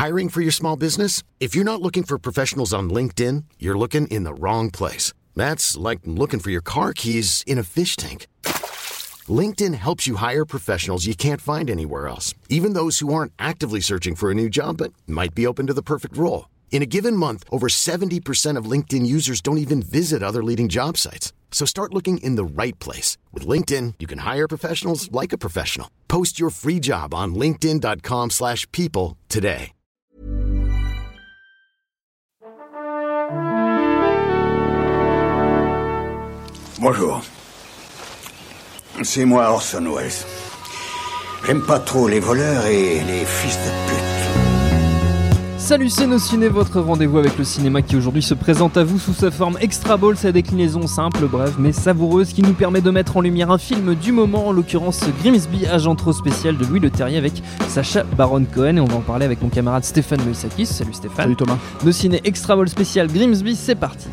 Hiring for your small business? If you're not looking for professionals on LinkedIn, you're looking in the wrong place. That's like looking for your car keys in a fish tank. LinkedIn helps you hire professionals you can't find anywhere else, even those who aren't actively searching for a new job but might be open to the perfect role. In a given month, over 70% of LinkedIn users don't even visit other leading job sites. So start looking in the right place. With LinkedIn, you can hire professionals like a professional. Post your free job on linkedin.com/people today. Bonjour. C'est moi Orson Welles. J'aime pas trop les voleurs et les fils de pute. Salut, c'est Nos Ciné, votre rendez-vous avec le cinéma qui aujourd'hui se présente à vous sous sa forme Extra Ball, sa déclinaison simple, brève mais savoureuse qui nous permet de mettre en lumière un film du moment, en l'occurrence Grimsby, agent trop spécial de Louis Leterrier avec Sacha Baron Cohen, et on va en parler avec mon camarade Stéphane Moïsakis. Salut Stéphane. Salut Thomas. Nos Ciné Extra Ball spécial Grimsby, c'est parti.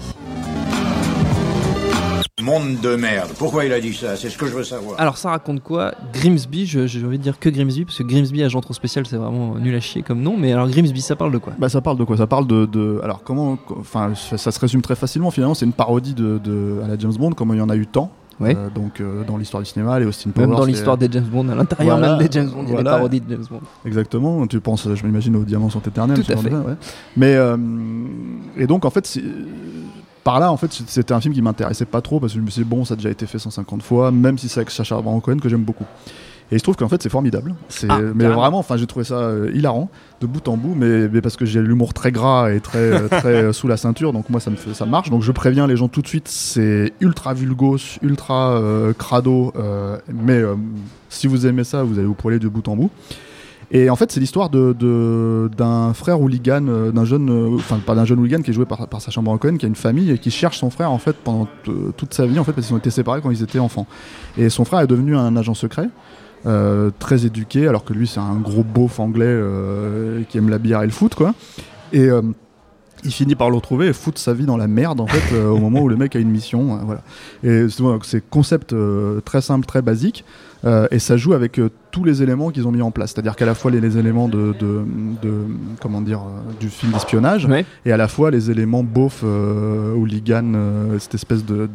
Monde de merde. Pourquoi il a dit ça? C'est ce que je veux savoir. Alors ça raconte quoi Grimsby, j'ai envie de dire que Grimsby, parce que Grimsby, agent trop spécial, c'est vraiment nul à chier comme nom, mais alors Grimsby, ça parle de quoi? Ça parle de quoi? Ça parle de... Alors comment... Enfin, ça se résume très facilement, finalement, c'est une parodie à la James Bond, comme il y en a eu tant. Ouais. Donc dans l'histoire du cinéma, les Austin Powers... Même dans l'histoire des James Bond, à l'intérieur même des James Bond, il y a des parodies de James Bond. Exactement, tu penses, je m'imagine, aux Diamants sont éternels. Tout à fait. Ouais. Mais... et donc, en fait... Par là, en fait, c'était un film qui m'intéressait pas trop parce que je me suis dit, bon, ça a déjà été fait 150 fois, même si c'est avec Sacha Baron Cohen que j'aime beaucoup. Et il se trouve qu'en fait, c'est formidable. Mais vraiment, j'ai trouvé ça hilarant de bout en bout, mais parce que j'ai l'humour très gras et très sous la ceinture, donc moi, ça marche. Donc je préviens les gens tout de suite, c'est ultra vulgos, ultra crado, mais si vous aimez ça, vous allez vous poiler de bout en bout. Et en fait, c'est l'histoire d'un frère hooligan, pas d'un jeune hooligan qui est joué par Sacha Baron Cohen, qui a une famille et qui cherche son frère en fait pendant toute sa vie en fait parce qu'ils ont été séparés quand ils étaient enfants. Et son frère est devenu un agent secret, très éduqué, alors que lui c'est un gros beauf anglais qui aime la bière et le foot quoi. Et il finit par le retrouver et foutre sa vie dans la merde en fait au moment où le mec a une mission, voilà. Et c'est concept très simple, très basique. Et ça joue avec tous les éléments qu'ils ont mis en place, c'est-à-dire qu'à la fois les éléments de comment dire du film d'espionnage, ouais, et à la fois les éléments beauf hooligan, cette espèce de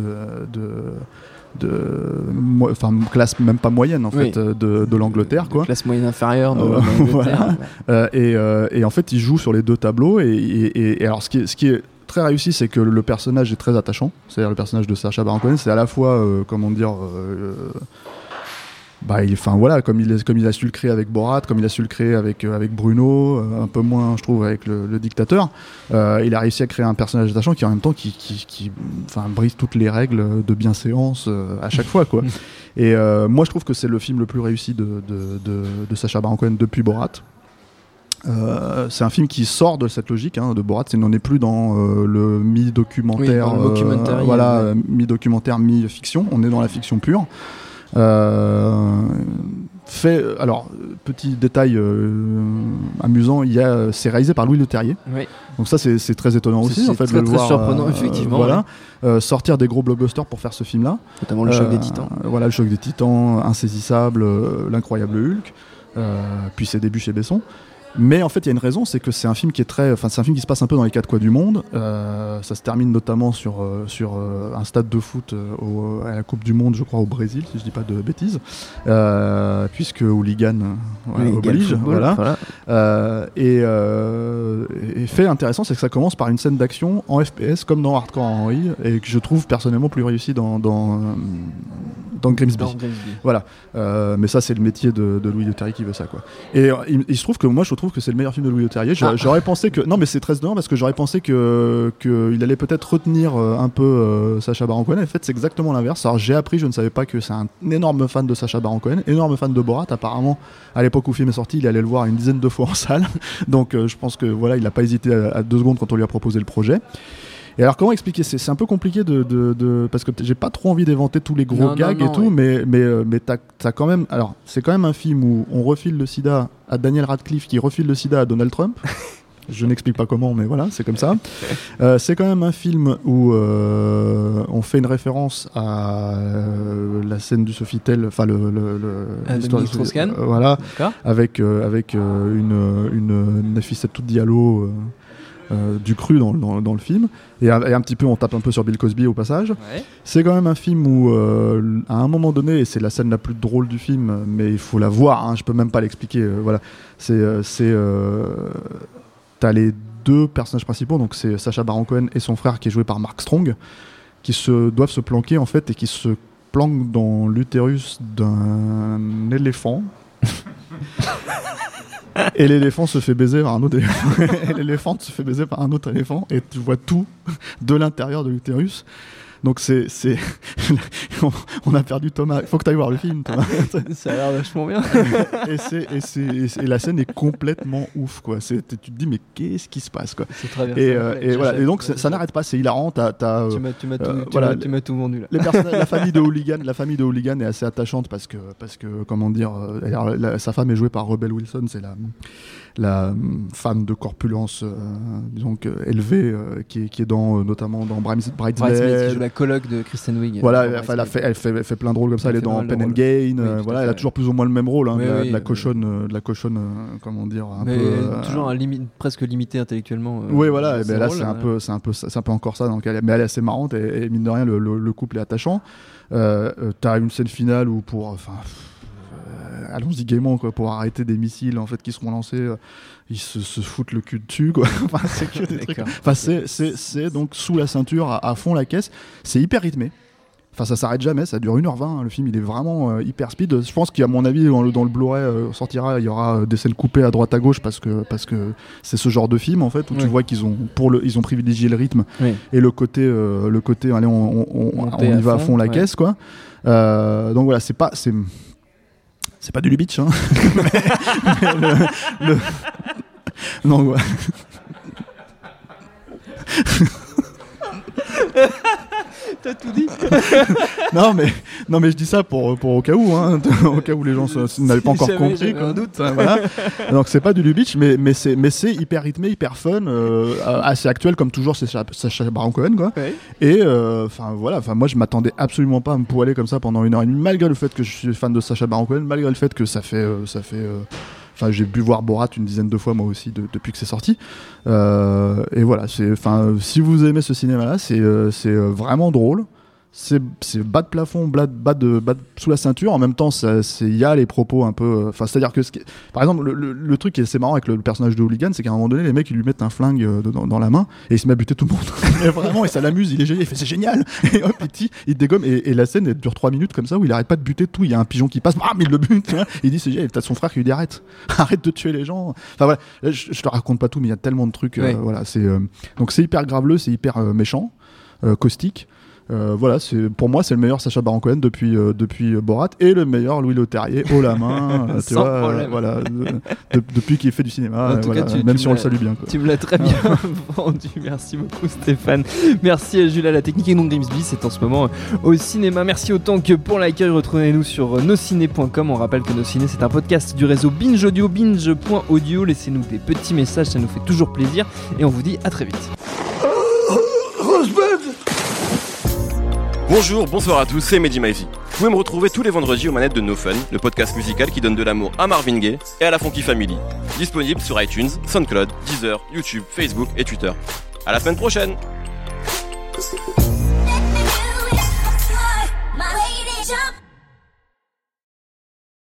classe même pas moyenne en fait, de l'Angleterre quoi. Classe moyenne inférieure de l'Angleterre. Voilà. Et en fait ils jouent sur les deux tableaux et alors ce qui est très réussi, c'est que le personnage est très attachant, c'est-à-dire le personnage de Sacha Baron Cohen, c'est à la fois comme il a su le créer avec Borat, comme il a su le créer avec Bruno, un peu moins je trouve avec le dictateur, il a réussi à créer un personnage attachant qui en même temps qui brise toutes les règles de bienséance à chaque fois quoi. Et moi je trouve que c'est le film le plus réussi de Sacha Baron Cohen depuis Borat. C'est un film qui sort de cette logique de Borat, on n'est plus dans le mi-documentaire, mi-documentaire, mi-fiction, on est dans la fiction pure. Alors petit détail amusant, c'est réalisé par Louis Leterrier. Oui. Donc ça c'est très étonnant aussi en fait de le voir. C'est très surprenant effectivement. Voilà, sortir des gros blockbusters pour faire ce film-là. Notamment le choc des Titans. Voilà, le choc des Titans, Insaisissable, l'incroyable Hulk, puis ses débuts chez Besson. Mais en fait, il y a une raison, c'est que c'est un film qui c'est un film qui se passe un peu dans les quatre coins du monde. Ça se termine notamment sur un stade de foot à la Coupe du Monde, je crois, au Brésil, si je dis pas de bêtises, puisque hooligan oblige. Voilà. Et fait intéressant, c'est que ça commence par une scène d'action en FPS, comme dans Hardcore Henry, et que je trouve personnellement plus réussi dans Grimsby. Voilà. Mais ça, c'est le métier de Louis Leterrier qui veut ça, quoi. Et il se trouve que moi, je trouve que c'est le meilleur film de Louis Leterrier. J'aurais pensé que... Non, mais c'est très étonnant parce que j'aurais pensé qu'il allait peut-être retenir un peu Sacha Baron Cohen. En fait, c'est exactement l'inverse. Alors, j'ai appris, je ne savais pas que c'est un énorme fan de Sacha Baron Cohen, énorme fan de Borat. Apparemment, à l'époque où le film est sorti, il allait le voir une dizaine de fois en salle. Donc, je pense que voilà, il n'a pas hésité à 2 secondes quand on lui a proposé le projet. Et alors comment expliquer, c'est un peu compliqué parce que j'ai pas trop envie d'éventer tous les gros gags et tout, oui. mais t'as quand même, alors c'est quand même un film où on refile le sida à Daniel Radcliffe qui refile le sida à Donald Trump. Je n'explique pas comment, mais voilà, c'est comme ça. C'est quand même un film où on fait une référence à la scène du Sofitel, enfin l'histoire de Strauss-Kahn. Voilà, avec une Nafissatou Diallo du cru dans le film, et un petit peu on tape un peu sur Bill Cosby au passage. Ouais. C'est quand même un film où à un moment donné, et c'est la scène la plus drôle du film, mais il faut la voir, hein, je peux même pas l'expliquer, voilà, t'as les deux personnages principaux, donc c'est Sacha Baron Cohen et son frère qui est joué par Mark Strong, qui doivent se planquer en fait, et qui se planquent dans l'utérus d'un éléphant. Et l'éléphant se fait baiser par un autre éléphant. Et l'éléphante se fait baiser par un autre éléphant. Et tu vois tout de l'intérieur de l'utérus. Donc on a perdu Thomas. Il faut que tu ailles voir le film, Thomas. Ça a l'air vachement bien. Et la scène est complètement ouf, quoi. Tu te dis mais qu'est-ce qui se passe, quoi. C'est très bien. Et voilà. Et donc ça n'arrête pas. C'est hilarant. Tu m'as tout vendu là. Les personnages, la famille de Hooligan est assez attachante parce que comment dire, sa femme est jouée par Rebel Wilson. C'est la femme de corpulence, disons élevée, qui est notamment dans Bridesmaid, qui joue la coloc de Kristen Wiig. Voilà, elle fait plein de rôles comme ça. Elle est dans Pen and Gain. Voilà, elle a toujours plus ou moins le même rôle, hein, de la cochonne, comment dire, un peu. Toujours presque limitée intellectuellement. Oui, voilà. Et là, c'est un peu encore ça. Donc, mais elle est assez marrante et mine de rien, le couple est attachant. T'as une scène finale où allons-y gaiement, quoi, pour arrêter des missiles en fait qui seront lancés, ils se foutent le cul dessus, quoi. Enfin, c'est que des trucs. Enfin, c'est donc sous la ceinture à fond la caisse. C'est hyper rythmé. Enfin, ça s'arrête jamais, ça dure 1h20, hein. Le film il est vraiment hyper speed. Je pense qu'à mon avis dans le Blu-ray sortira, il y aura des scènes coupées à droite à gauche parce que c'est ce genre de film en fait où tu vois qu'ils ont ils ont privilégié le rythme et le côté allez on y va à fond la caisse, quoi. Donc voilà, c'est pas du Lubitsch, hein. mais non, ouais. T'as tout dit. non mais je dis ça pour au cas où, hein, au cas où les gens n'avaient pas encore compris, un doute. Voilà. Donc c'est pas du Lubitsch, mais c'est hyper rythmé, hyper fun, assez actuel comme toujours. C'est Sacha Baron Cohen, quoi. Ouais. Et voilà, moi je m'attendais absolument pas à me poiler comme ça pendant 1h30, malgré le fait que je suis fan de Sacha Baron Cohen, malgré le fait que ça fait Enfin, j'ai pu voir Borat une dizaine de fois moi aussi depuis que c'est sorti. Et voilà, si vous aimez ce cinéma-là, c'est vraiment drôle. C'est bas de plafond, bas de sous la ceinture. En même temps, il y a les propos un peu. Enfin, c'est-à-dire que par exemple, le truc qui est assez marrant avec le personnage de Hooligan, c'est qu'à un moment donné, les mecs ils lui mettent un flingue dans la main et il se met à buter tout le monde. Et vraiment, et ça l'amuse. Il est génial. Il fait c'est génial. Et hop, il dégomme. Et la scène elle dure 3 minutes comme ça où il arrête pas de buter tout. Il y a un pigeon qui passe, bam, il le bute. Il dit c'est génial. T'as son frère qui lui dit arrête de tuer les gens. Enfin voilà, je te raconte pas tout, mais il y a tellement de trucs. Voilà, donc c'est hyper graveleux, c'est hyper méchant, caustique. Voilà, pour moi c'est le meilleur Sacha Baron Cohen depuis Borat et le meilleur Louis Leterrier haut la main, tu vois, problème. Voilà, depuis qu'il fait du cinéma, voilà, même si on le salue bien, quoi. Tu me l'as très bien vendu, merci beaucoup Stéphane. Merci à Jules à la technique et non Grimsby, c'est en ce moment au cinéma. Merci autant que pour l'accueil. Retrouvez-nous sur nosciné.com. On rappelle que Nos Ciné c'est un podcast du réseau Binge Audio, binge.audio. Laissez-nous des petits messages, ça nous fait toujours plaisir et on vous dit à très vite. Bonjour, bonsoir à tous, c'est Mehdi Maizy. Vous pouvez me retrouver tous les vendredis aux manettes de No Fun, le podcast musical qui donne de l'amour à Marvin Gaye et à la Funky Family. Disponible sur iTunes, SoundCloud, Deezer, YouTube, Facebook et Twitter. À la semaine prochaine!